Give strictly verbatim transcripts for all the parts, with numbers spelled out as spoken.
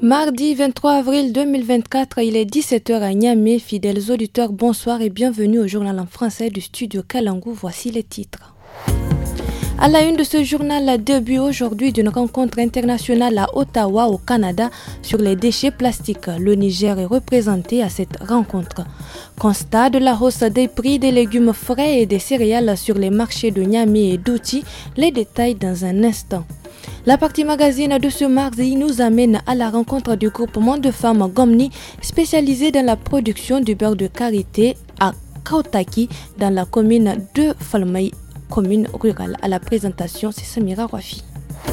Mardi vingt-trois avril deux mille vingt-quatre, il est dix-sept heures à Niamey. Fidèles auditeurs, bonsoir et bienvenue au journal en français du studio Kalangu. Voici les titres. À la une de ce journal, début aujourd'hui d'une rencontre internationale à Ottawa, au Canada, sur les déchets plastiques. Le Niger est représenté à cette rencontre. Constat de la hausse des prix des légumes frais et des céréales sur les marchés de Niamey et d'Outi. Les détails dans un instant. La partie magazine de ce mardi nous amène à la rencontre du groupement de femmes Gomni, spécialisé dans la production du beurre de karité à Kautaki, dans la commune de Falmaï, commune rurale. À la présentation, c'est Samira Rafi.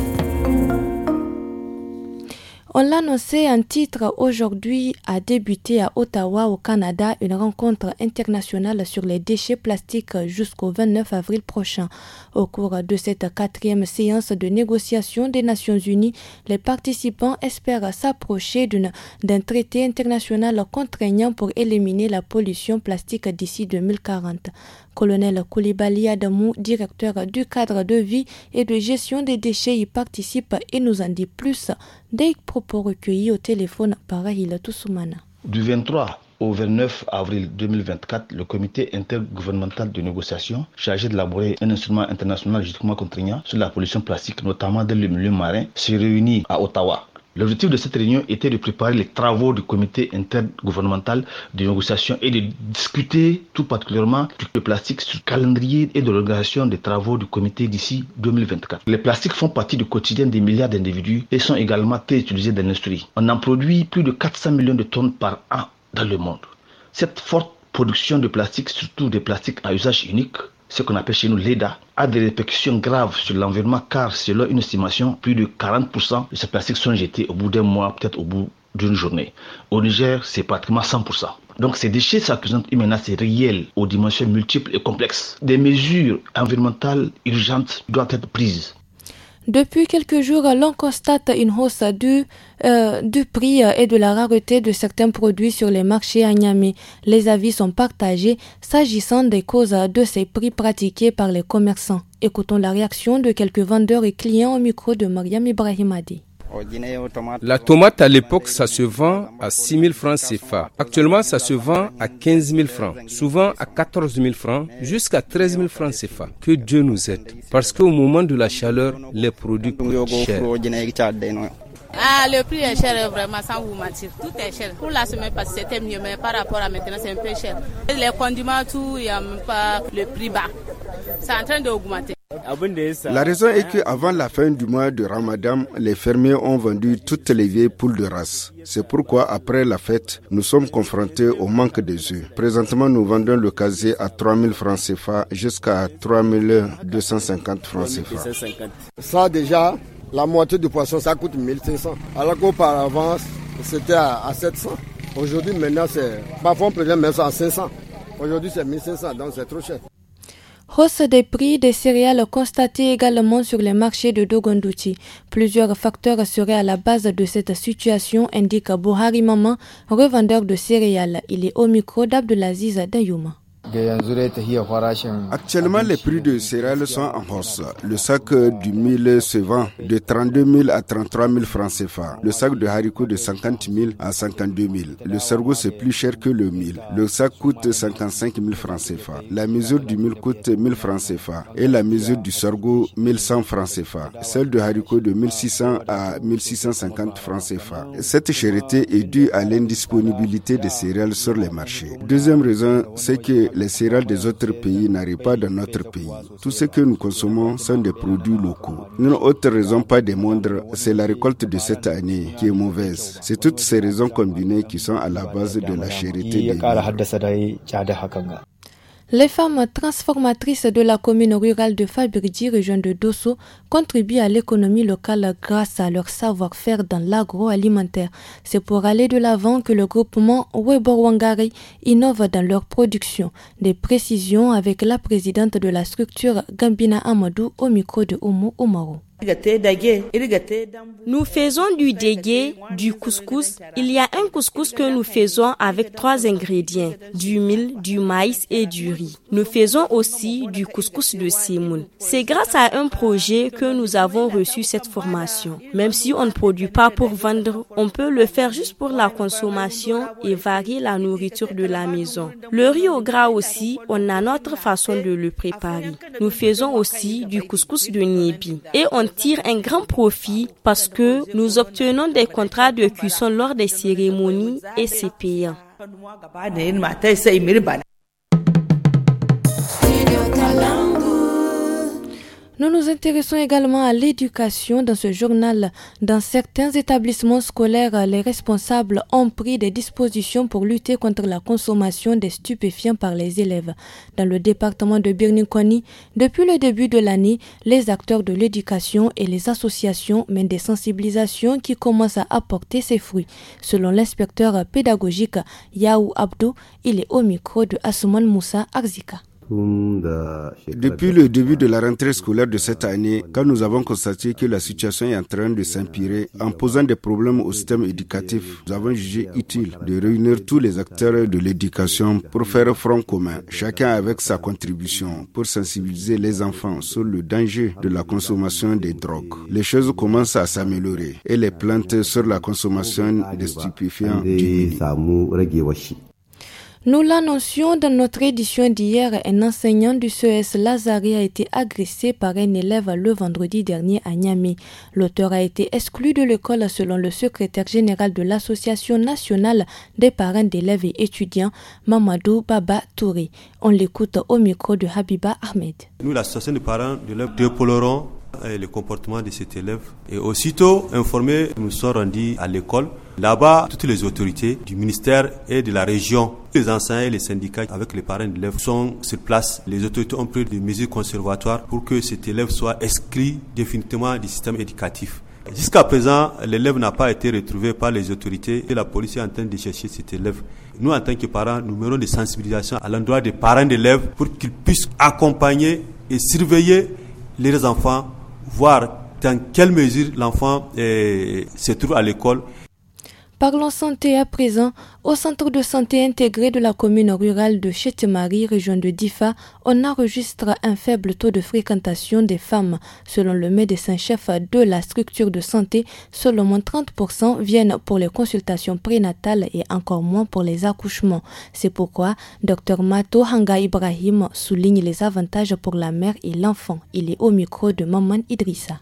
On l'annonçait, un titre aujourd'hui a débuté à Ottawa au Canada une rencontre internationale sur les déchets plastiques jusqu'au vingt-neuf avril prochain. Au cours de cette quatrième séance de négociation des Nations Unies, les participants espèrent s'approcher d'une, d'un traité international contraignant pour éliminer la pollution plastique d'ici deux mille quarante. Colonel Koulibaly Adamou, directeur du cadre de vie et de gestion des déchets, y participe et nous en dit plus des propos recueillis au téléphone par Rahila Toussoumana. Du vingt-trois au vingt-neuf avril deux mille vingt-quatre, le comité intergouvernemental de négociation chargé d'élaborer un instrument international juridiquement contraignant sur la pollution plastique, notamment dans le milieu marin, s'est réuni à Ottawa. L'objectif de cette réunion était de préparer les travaux du comité intergouvernemental de négociation et de discuter tout particulièrement du plastique sur le calendrier et de l'organisation des travaux du comité d'ici deux mille vingt-quatre. Les plastiques font partie du quotidien des milliards d'individus et sont également très utilisés dans l'industrie. On en produit plus de quatre cents millions de tonnes par an dans le monde. Cette forte production de plastique, surtout des plastiques à usage unique, ce qu'on appelle chez nous l'E D A, a des répercussions graves sur l'environnement car selon une estimation, plus de quarante pour cent de ces plastiques sont jetés au bout d'un mois, peut-être au bout d'une journée. Au Niger, c'est pratiquement cent pour cent. Donc ces déchets représentent une menace réelle aux dimensions multiples et complexes. Des mesures environnementales urgentes doivent être prises. Depuis quelques jours, l'on constate une hausse du, euh, du prix et de la rareté de certains produits sur les marchés à Niamey. Les avis sont partagés s'agissant des causes de ces prix pratiqués par les commerçants. Écoutons la réaction de quelques vendeurs et clients au micro de Mariam Ibrahimadi. La tomate à l'époque, ça se vend à six mille francs C F A. Actuellement, ça se vend à quinze mille francs, souvent à quatorze mille francs, jusqu'à treize mille francs C F A. Que Dieu nous aide. Parce qu'au moment de la chaleur, les produits coûtent cher. Ah, le prix est cher vraiment, sans vous mentir. Tout est cher. Pour la semaine passée, c'était mieux, mais par rapport à maintenant, c'est un peu cher. Les condiments, tout, il n'y a même pas le prix bas. C'est en train d'augmenter. La raison est qu'avant la fin du mois de Ramadan, les fermiers ont vendu toutes les vieilles poules de race. C'est pourquoi, après la fête, nous sommes confrontés au manque des œufs. Présentement, nous vendons le casier à trois mille francs C F A jusqu'à trois mille deux cent cinquante francs C F A. Ça, déjà, la moitié du poisson, ça coûte mille cinq cents. Alors qu'auparavant, c'était à, à sept cents. Aujourd'hui, maintenant, c'est... Parfois, on peut même mettre ça à cinq cents. Aujourd'hui, c'est mille cinq cents, donc c'est trop cher. Hausse des prix des céréales constatée également sur les marchés de Dogondouti. Plusieurs facteurs seraient à la base de cette situation, indique Bohari Maman, revendeur de céréales. Il est au micro d'Abdelaziz Dayouma. Actuellement, les prix de céréales sont en hausse. Le sac du mil se vend de trente-deux mille à trente-trois mille francs C F A. Le sac de haricots de cinquante mille à cinquante-deux mille. Le sorgho, c'est plus cher que le mil. Le sac coûte cinquante-cinq mille francs C F A. La mesure du mil coûte mille francs C F A. Et la mesure du sorgho, mille cent francs C F A. Celle de haricots de mille six cents à mille six cent cinquante francs C F A. Cette cherté est due à l'indisponibilité des céréales sur les marchés. Deuxième raison, c'est que les céréales des autres pays n'arrivent pas dans notre pays. Tout ce que nous consommons sont des produits locaux. Une autre raison, pas des moindres, c'est la récolte de cette année qui est mauvaise. C'est toutes ces raisons combinées qui sont à la base de la cherté des prix. Les femmes transformatrices de la commune rurale de Fabirdi, région de Dosso, contribuent à l'économie locale grâce à leur savoir-faire dans l'agroalimentaire. C'est pour aller de l'avant que le groupement Weborwangari innove dans leur production. Des précisions avec la présidente de la structure Gambina Amadou au micro de Omo Omaro. Nous faisons du dégué, du couscous. Il y a un couscous que nous faisons avec trois ingrédients, du mil, du maïs et du riz. Nous faisons aussi du couscous de semoun. C'est grâce à un projet que nous avons reçu cette formation. Même si on ne produit pas pour vendre, on peut le faire juste pour la consommation et varier la nourriture de la maison. Le riz au gras aussi, on a notre façon de le préparer. Nous faisons aussi du couscous de Niébi et on tire un grand profit parce que nous obtenons des contrats de cuisson lors des cérémonies et c'est payant. Nous nous intéressons également à l'éducation dans ce journal. Dans certains établissements scolaires, les responsables ont pris des dispositions pour lutter contre la consommation des stupéfiants par les élèves. Dans le département de Birni-Koni, depuis le début de l'année, les acteurs de l'éducation et les associations mènent des sensibilisations qui commencent à apporter ses fruits. Selon l'inspecteur pédagogique Yaou Abdou, il est au micro de Asuman Moussa Arzika. Depuis le début de la rentrée scolaire de cette année, quand nous avons constaté que la situation est en train de s'empirer en posant des problèmes au système éducatif, nous avons jugé utile de réunir tous les acteurs de l'éducation pour faire front commun, chacun avec sa contribution, pour sensibiliser les enfants sur le danger de la consommation des drogues. Les choses commencent à s'améliorer et les plaintes sur la consommation des stupéfiants diminuent. Nous l'annoncions dans notre édition d'hier, un enseignant du C E S Lazare a été agressé par un élève le vendredi dernier à Niamey. L'auteur a été exclu de l'école selon le secrétaire général de l'Association nationale des parents d'élèves et étudiants, Mamadou Baba Touré. On l'écoute au micro de Habiba Ahmed. Nous, l'association des parents d'élèves, déplorons le comportement de cet élève. Et aussitôt informés, nous sommes rendus à l'école. Là-bas, toutes les autorités du ministère et de la région, les enseignants et les syndicats avec les parents d'élèves sont sur place. Les autorités ont pris des mesures conservatoires pour que cet élève soit exclu définitivement du système éducatif. Jusqu'à présent, l'élève n'a pas été retrouvé par les autorités et la police est en train de chercher cet élève. Nous, en tant que parents, nous menons des sensibilisations à l'endroit des parents d'élèves pour qu'ils puissent accompagner et surveiller les enfants, voir dans quelle mesure l'enfant eh, se trouve à l'école. Parlons santé à présent. Au centre de santé intégré de la commune rurale de Chetemari, région de Difa, on enregistre un faible taux de fréquentation des femmes. Selon le médecin-chef de la structure de santé, seulement trente pour cent viennent pour les consultations prénatales et encore moins pour les accouchements. C'est pourquoi Dr Mato Hanga Ibrahim souligne les avantages pour la mère et l'enfant. Il est au micro de Maman Idrissa.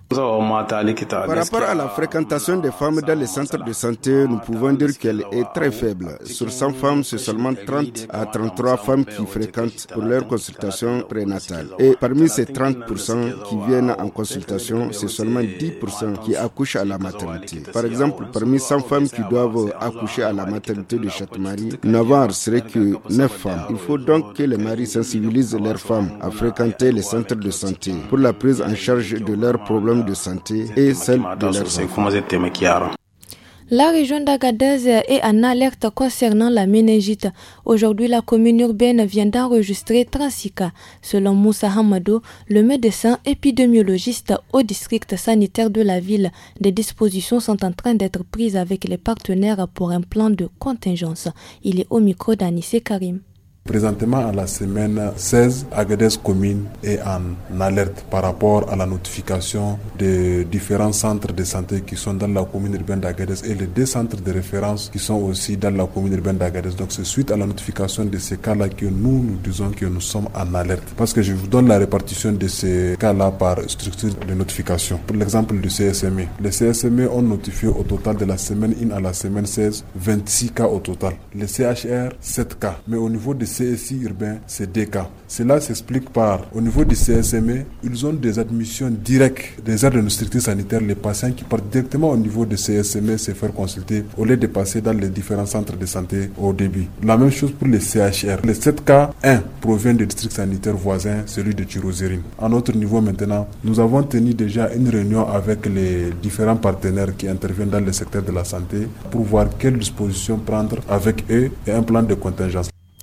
Par rapport à la fréquentation des femmes dans les centres de santé, nous pouvons dire qu'elle est très faible. Sur cent femmes, c'est seulement trente à trente-trois femmes qui fréquentent pour leur consultation prénatale. Et parmi ces trente pour cent qui viennent en consultation, c'est seulement dix pour cent qui accouchent à la maternité. Par exemple, parmi cent femmes qui doivent accoucher à la maternité de Chetemari, neuf ne seraient que neuf femmes. Il faut donc que les maris sensibilisent leurs femmes à fréquenter les centres de santé pour la prise en charge de leurs problèmes de santé et celle de leurs enfants. La région d'Agadez est en alerte concernant la méningite. Aujourd'hui, la commune urbaine vient d'enregistrer trente-six cas. Selon Moussa Hamadou, le médecin épidémiologiste au district sanitaire de la ville, des dispositions sont en train d'être prises avec les partenaires pour un plan de contingence. Il est au micro d'Anissé Karim. Présentement, à la semaine seize, Agadez commune est en alerte par rapport à la notification des différents centres de santé qui sont dans la commune urbaine d'Agadez et les deux centres de référence qui sont aussi dans la commune urbaine d'Agadez. Donc c'est suite à la notification de ces cas-là que nous, nous disons que nous sommes en alerte. Parce que je vous donne la répartition de ces cas-là par structure de notification. Pour l'exemple du C S M E. Les C S M E ont notifié au total de la semaine un à la semaine seize, vingt-six cas au total. Les C H R, sept cas. Mais au niveau des C S I urbain, c'est deux cas. Cela s'explique par, au niveau du C S M E, ils ont des admissions directes des aires de nos structures sanitaires. Les patients qui partent directement au niveau du C S M E se faire consulter au lieu de passer dans les différents centres de santé au début. La même chose pour les C H R. Les sept cas, un provient des districts sanitaires voisins, celui de Tirozérine. À notre niveau maintenant, nous avons tenu déjà une réunion avec les différents partenaires qui interviennent dans le secteur de la santé pour voir quelles dispositions prendre avec eux et un plan de contingence.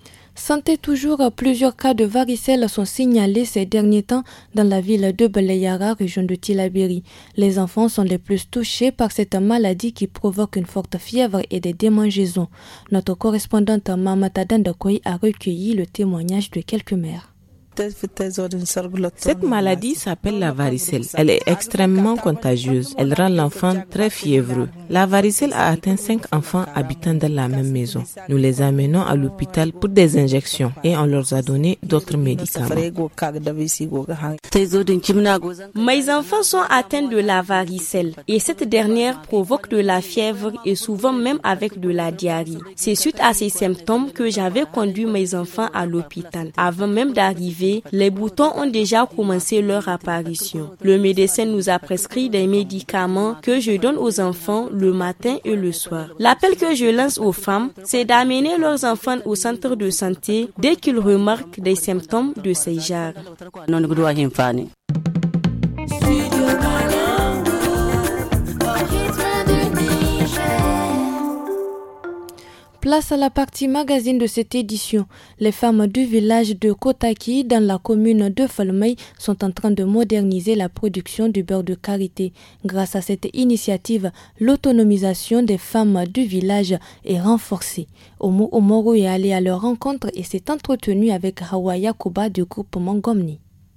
Santé toujours, plusieurs cas de varicelle sont signalés ces derniers temps dans la ville de Balayara, région de Tillabéri. Les enfants sont les plus touchés par cette maladie qui provoque une forte fièvre et des démangeaisons. Notre correspondante Mamata Dandakoy a recueilli le témoignage de quelques mères. Cette maladie s'appelle la varicelle. Elle est extrêmement contagieuse. Elle rend l'enfant très fiévreux. La varicelle a atteint cinq enfants habitant dans la même maison. Nous les amenons à l'hôpital pour des injections et on leur a donné d'autres médicaments. Mes enfants sont atteints de la varicelle et cette dernière provoque de la fièvre et souvent même avec de la diarrhée. C'est suite à ces symptômes que j'avais conduit mes enfants à l'hôpital. Avant même d'arriver, les boutons ont déjà commencé leur apparition. Le médecin nous a prescrit des médicaments que je donne aux enfants le matin et le soir. L'appel que je lance aux femmes, c'est d'amener leurs enfants au centre de santé dès qu'ils remarquent des symptômes de ces genres. Place à la partie magazine de cette édition. Les femmes du village de Kotaki, dans la commune de Falmey, sont en train de moderniser la production du beurre de karité. Grâce à cette initiative, l'autonomisation des femmes du village est renforcée. Omo Omoro est allé à leur rencontre et s'est entretenu avec Hawa Yakuba du groupe Mangomni.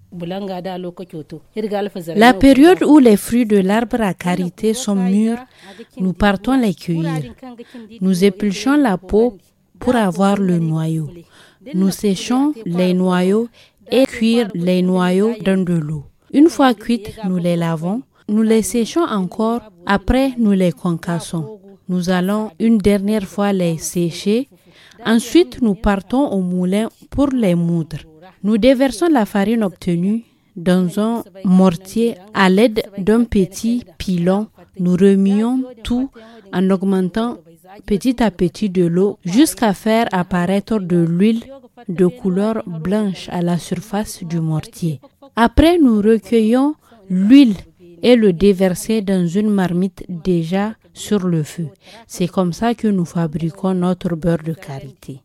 La période où les fruits de l'arbre à karité sont mûrs, nous partons les cueillir. Nous épluchons la peau pour avoir le noyau. Nous séchons les noyaux et cuire les noyaux dans de l'eau. Une fois cuites, nous les lavons. Nous les séchons encore. Après, nous les concassons. Nous allons une dernière fois les sécher. Ensuite, nous partons au moulin pour les moudre. Nous déversons la farine obtenue dans un mortier à l'aide d'un petit pilon. Nous remuons tout en augmentant petit à petit de l'eau jusqu'à faire apparaître de l'huile de couleur blanche à la surface du mortier. Après, nous recueillons l'huile et le déverser dans une marmite déjà sur le feu. C'est comme ça que nous fabriquons notre beurre de karité.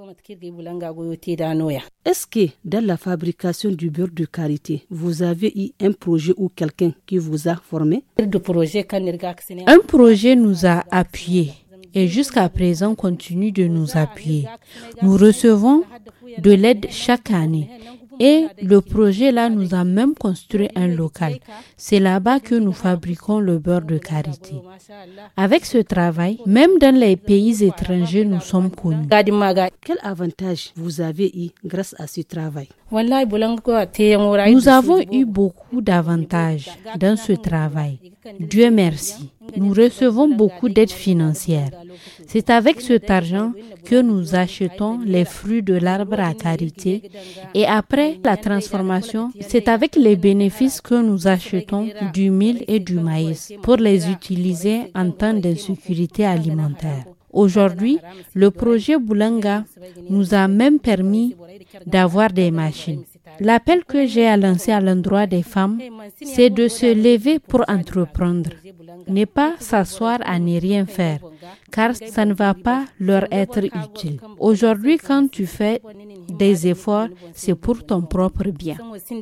Est-ce que dans la fabrication du beurre de karité, vous avez eu un projet ou quelqu'un qui vous a formé? Un projet nous a appuyés et jusqu'à présent continue de nous appuyer. Nous recevons de l'aide chaque année. Et le projet là nous a même construit un local. C'est là-bas que nous fabriquons le beurre de karité. Avec ce travail, même dans les pays étrangers, nous sommes connus. Quel avantage vous avez eu grâce à ce travail? Nous avons eu beaucoup d'avantages dans ce travail. Dieu merci. Nous recevons beaucoup d'aide financière. C'est avec cet argent que nous achetons les fruits de l'arbre à karité et après la transformation, c'est avec les bénéfices que nous achetons du mil et du maïs pour les utiliser en temps d'insécurité alimentaire. Aujourd'hui, le projet Boulanga nous a même permis d'avoir des machines. L'appel que j'ai à lancer à l'endroit des femmes, c'est de se lever pour entreprendre. Ne pas s'asseoir à ne rien faire, car ça ne va pas leur être utile. Aujourd'hui, quand tu fais des efforts, c'est pour ton propre bien.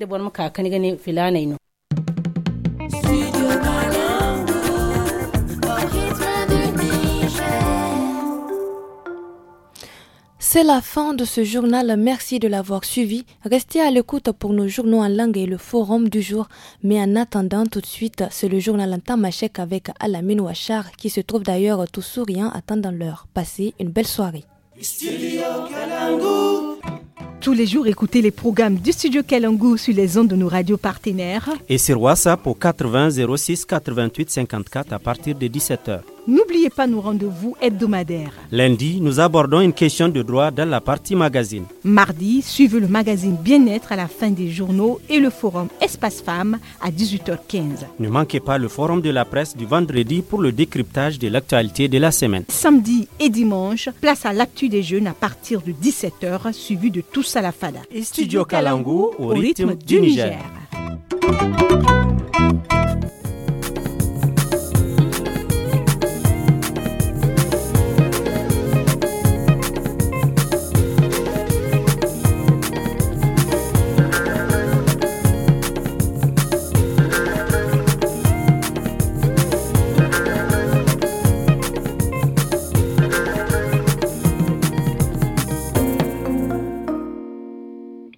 C'est la fin de ce journal. Merci de l'avoir suivi. Restez à l'écoute pour nos journaux en langue et le forum du jour. Mais en attendant, tout de suite, c'est le journal en tamashek avec Alamine Ouachar qui se trouve d'ailleurs tout souriant attendant l'heure. Passez une belle soirée. Tous les jours, écoutez les programmes du Studio Kalangu sur les ondes de nos radios partenaires. Et sur WhatsApp au quatre-vingts zéro six quatre-vingt-huit cinquante-quatre à partir de dix-sept heures. N'oubliez pas nos rendez-vous hebdomadaires. Lundi, nous abordons une question de droit dans la partie magazine. Mardi, suivez le magazine Bien-être à la fin des journaux et le forum Espace Femmes à dix-huit heures quinze. Ne manquez pas le forum de la presse du vendredi pour le décryptage de l'actualité de la semaine. Samedi et dimanche, place à l'actu des jeunes à partir de dix-sept heures, suivi de Tous à la Fada. Studio Kalangu au rythme du Niger. Niger.